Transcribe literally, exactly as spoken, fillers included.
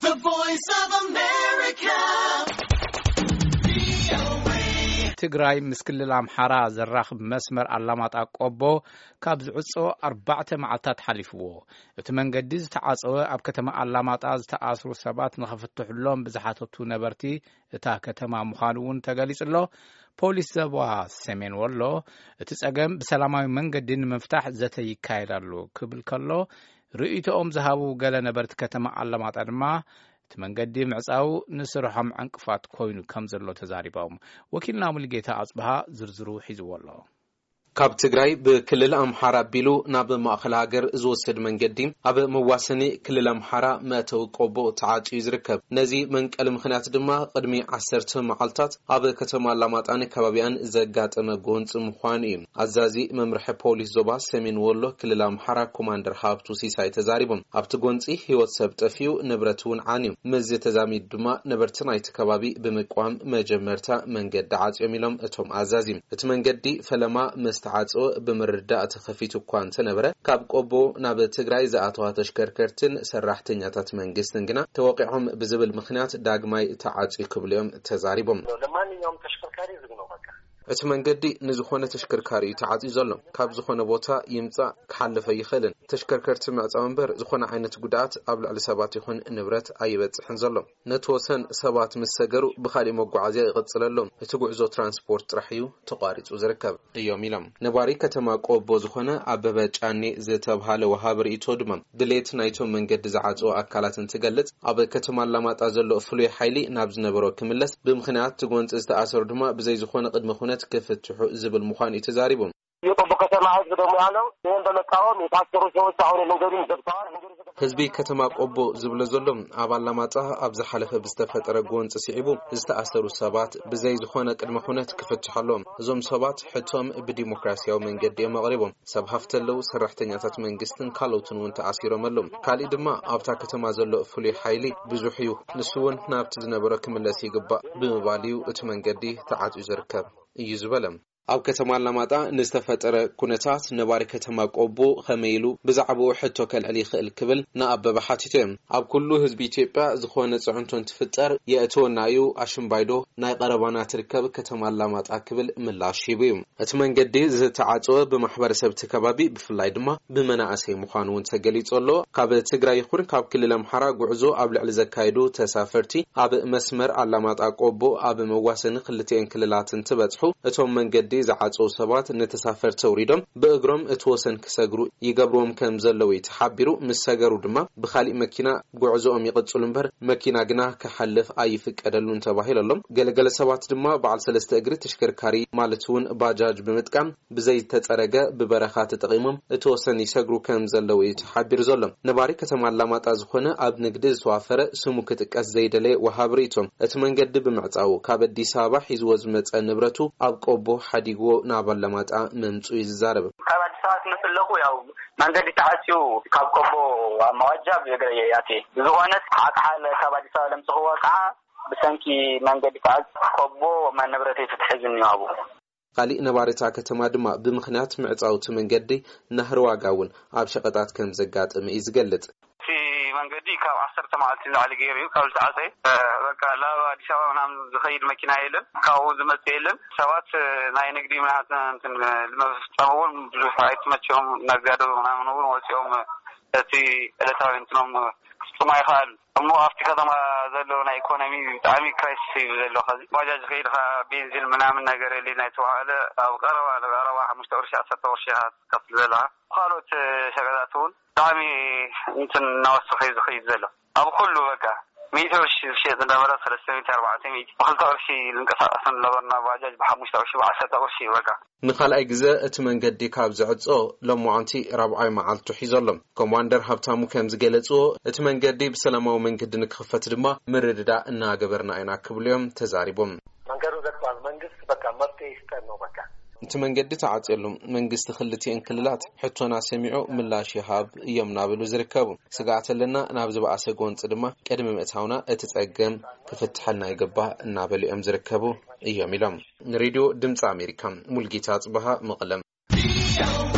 The Voice of America. ትግራይ ምስክልል አምሓራ ዘራኽብ መስመር አላማጣ ቆቦ ካብ ዝዕጾ አርባዕተ መዓልታት ሓሊፍዎ እቲ መንገዲ ዝተዓጸወ ኣብ ከተማ አላማጣ ዝተኣስሩ ሰባት ንኸፍትሑሎም ብዝሓተቱ ነበርቲ እታ ከተማ ምዃኑውን ተገሊጽሎ ፖሊስ ዞባ ሰሜን ወሎ እቲ ጸገም ብሰላማዊ መንገዲ ንምፍታሕ ዘተ ይካየዳሉ ክብል ከሎ ርእይቶኦም ዝሃቡ ገለ ነበርቲ ከተማ አላማጣ ድማ መንገዲ ምዕጻው ንስርሖም ዕንቅፋት ኮይኑ ከም ዘሎ ተዛሪቦም ወኪልና ሙልጌታ አጽብሃ ዝርዝሩ ሒዝዎሎ ካብ ትግራይ በክልል አምሓራ ቢሉ ናብ ማእከል ሃገር ዝወሰድ መንገዲ ኣብ መዋሰኒ ክልል አምሓራ መእተው ቆቦ ተዓጽዩ ዝርከብ ነዚ መንቀል ምኽንያት ድማ ቅድሚ ዓሰርተ መዓልታት ኣብ ከተማ አላማጣን ከባቢያን ዘጋጠመ ጎንጽ ምዃኑ እዩ አዛዚ መምርሒ ፖሊስ ዞባ ሰሜን ወሎ ክልል አምሓራ ኮማንደር ሃብቱ ሲሳይ ተዛሪቦም ኣብቲ ጎንጽ ህይወት ሰብ ጠፊዩ ንብረቱን ዓንዩ መዚ ተዛሚድ ድማ ነበርቲ ናይቲ ከባቢ ብምቋም መጀመርታ መንገዲ ዓጽዮም ኢሎም እቶም አዛዚ እቲ መንገዲ ፈለማ ተዓጽኦ በመረዳእ ተኸፊቱ ኳን ተነበረ ካብ ቆቦ ናብ ትግራይ ዘኣተዋ ተሽከርከርትን ሰራሕተኛታት መንግስትን ግና ተወቂዖም ብዝብል ምኽንያት ዳግማይ ተዓጽዩ ክብልዮም ተዛሪቦም ለማንኛውም ተሽከርካሪ ዝግ ነው በቃ እቲ መንገዲ ንዝኾነ ተሽከርካሪ ተዓጽዩ ዘሎ ካብ ዝኾነ ቦታ ይምጻ ክሓልፈ ይኽእልን ተሽከርከርቲ ምዕጻው እምበር ዝኾነ ዓይነት ጉዳት ኣብ ልዕሊ ሰባት ይኹን ንብረት ኣይበጽሕን ዘሎ ነተወሰን ሰባት መሰገሩ ብኻሊእ መጓዓዝያ ይቕጽለሎም እቲ ጉዕዞ ትራንስፖርት ጥራሕ እዩ ተቋሪጹ ዝርከብ እዮም ኢሎም ነባሪ ከተማ ቆቦ ዝኾነ ኣበበ ጫኔ ዝተብሃለ ወሃብ ርእይቶ ድማ ድሌት ናይቶም መንገዲ ዝዓጽኡ ኣካላትን ትገልጽ ኣብ ከተማ አላማጣ ዘሎ ፍሉይ ሓይሊ ናብ ዝነበሮ ክምለስ ብምኽንያት ትጎንጽ ዝተኣሰሩ ድማ ብዘይ ዝኾነ ቅድመ ኩነት ከፍትሑ ዝብል ምዃን ተዛሪቦም የቆቦ ከተማ ህዝብ ደግሞ ያለው ይሄን በመቃወም የታሰሩ ሰዎች አሁን መንገዱን ዘግተዋል ህዝቢ ከተማ ቆቦ ዝብለ ዘሎ ኣብ አላማጣ ኣብ ዝሓለፈ ብዝተፈጠረ ጎንጽ ሲዒቡ ዝተኣሰሩ ሰባት ብዘይ ዝኾነ ቅድመ ኩነት ክፍትሐሎም እዞም ሰባት ሕቶም ብዲሞክራሲያዊ መንገዲ መቕሪቦም ሰብ ሃፍተለው ሰራሕተኛታት መንግስትን ካልኦትን ውን ተኣሲሮም ኣሎም ካልእ ድማ ኣብታ ከተማ ዘሎ ፍሉይ ሓይሊ ብዙሕ እዩ ንሱውን ናብቲ ዝነበረ ክምለስ ይግባእ ብምባልዩ እቲ መንገዲ ተዓጽዩ ዝርከብ እዩ ዝበለም ኣብ ከተማ አላማጣ ንዝተፈጠረ ኩነታት ነባሪ ከተማ ቆቦ ከመይሉ ብዛዕባኡ ሕቶ ከልዕል ይኽእል ክብል ንኣበበ ሓቲቶም ኣብ ኩሉ ህዝቢ ኢትዮጵያ ዝኾነ ጽዕንቶን ትፍጠር የእትወናዩ ኣሽምባይዶ ናይ ቀረባና ትርከብ ከተማ አላማጣ ክብል ምላሽ ሂቡ እቲ መንገዲ ዝተዓጽወ ብማሕበረሰብ ተከባቢ ብፍላይ ድማ ብመናእሰይ ምዃኑ ውን ተገሊጾሎ ካብ ትግራይ ይኹን ካብ ክልል አምሓራ ጉዕዞ ኣብ ልዕሊ ዘካይዱ ተሳፈርቲ ኣብ መስመር አላማጣ ቆቦ ኣብ መዋሰኒ ክልቲአን ክልላትን ትበጽሑ እቶም መንገዲ ዝዓጽው ሰባት ነተሳፈርተ ውሪዶም በእግሮም እትወሰን ክሰግሩ ይገብሮም ከም ዘለው ይተሓቢሩ ምሰገሩ ድማ ብኻሊእ መኪና ጉዕዞኦም ይቅጽሉ እምበር መኪና ግና ከሐልፍ ኣይፍቀደሉን ተባሂሎም ገለገለ ሰባት ድማ በዓል ሰለስተ እግሪ ተሽከርካሪ ማለትውን ባጃጅ ብምጥቃም ብዘይ ተጸረገ ብበረኻ ተጠቂሞም እትወሰን ይሰግሩ ከም ዘለው ይተሓቢሩ ዘሎም ነባሪ ከተማ አላማጣ ዝኾነ ኣብ ንግዲ ዝተዋፈረ ስሙ ክትቀስ ዘይደለ ወሃብ ርእይቶም እቲ መንገዲ ብምዕጻው ካብ አዲስ አበባ ሒዝዎ ዝመጸ ንብረቱ ኣብ ቆቦ ሓዲጎ ናብ አላማጣ መምጹ ይዛረብ ካብ አዲስ አበባ ትመስለኹ ያው መንገዲ ተዓጽዩ ካብ ቆቦ ማዋጃብ የገየ ያቴ ዝኾነት አቃለ ካብ አዲስ አበባ ለምጽኸው ወቃ ብሰንኪ መንገዲ ተዓጽ ቆቦ ማንብረቴ ተትሕዝን ያቡ ቃሊ ነባሪታ ከተማ ድማ ብምኽንያት ምዕጻውቲ መንገዲ ናህርዋጋውን ኣብ ሸቀጣት ከም ዘጋጥም ይዝገልጽ መንገዲ ካብ ዓሰርተ መዓልቲ ዝዓሊ ገይሩ ካብ ዝተዓጸየ በቃ ላብ አዲስ አበባ ምናምን ዝኸይድ መኪና የለን ካብኡ ዝመጽእ የለን ሰባት ናይ ንግዲ ምናምን እንትን ለመፍጸሙን ብዙሕ ኣይትመቸውም ነጋዶ ምናምን ውን ወጽኦም እቲ ዕለታዊ እንትኖም ክፍጽሙ ይኽአሉ እሞ ኣብቲ ከተማ ዘሎ ናይ ኢኮኖሚ ብጣዕሚ ክራይሲስ እዩ ዘሎ ኸዚ ባጃጅ ከይድኻ ቤንዚን ምናምን ነገር የለን ኣይተባሃለ ኣብ ቀረባ ቀረባ ሓሙሽተ ቅርሺ ዓሰርተ ቅርሺ ከፍል ዘለኻ ካልኦት ሸቀጣት ውን ብጣዕሚ እንትን እናወሰኸ እዩ ዝኸይድ ዘሎ ኣብ ኩሉ በቃ ሚእቲ ቅርሺ ዝሸጥ ነበረ ሰለስተ ሚእቲ ኣርባዕተ ሚእቲ ብክልተ ቅርሺ ዝንቀሳቐስን ነበርና ባጃጅ ብሓሙሽተ ቅርሺ ብዓሰርተ ቅርሺ በቃ ንኻልኣይ ግዜ እቲ መንገዲ ካብ ዝዕጾ ሎሙዓንቲ ራብዓይ መዓልቱ ሒዞሎም ኮማንደር ሃብታሙ ከም ዝገለጽዎ እቲ መንገዲ ብሰላማዊ መንገዲ ንክኽፈት ድማ ምርድዳእ እናገበርና ኢና ክብልዮም ተዛሪቦም መንገዱ ዘግቷል መንግስት በቃ መፍትሄ ይስጠን ነው በቃ እቲ መንገዲ ተዓጽየሎም መንግስቲ ክልቲአን ክልላት ሕቶና ሰሚዑ ምላሽ ይሃብ እዮም ናብሉ ዝርከቡ ስጋኣት ኣለና ናብ ዝበኣሰ ጎንጽ ድማ ቅድሚ ምእታውና እቲ ጸገም ክፍትሐልና ይግባእ እናበሉ ዝርከቡ እዮም ኢሎም ሬድዮ ድምፂ ኣሜሪካ ሙልጌታ ጽባሃ መቐለም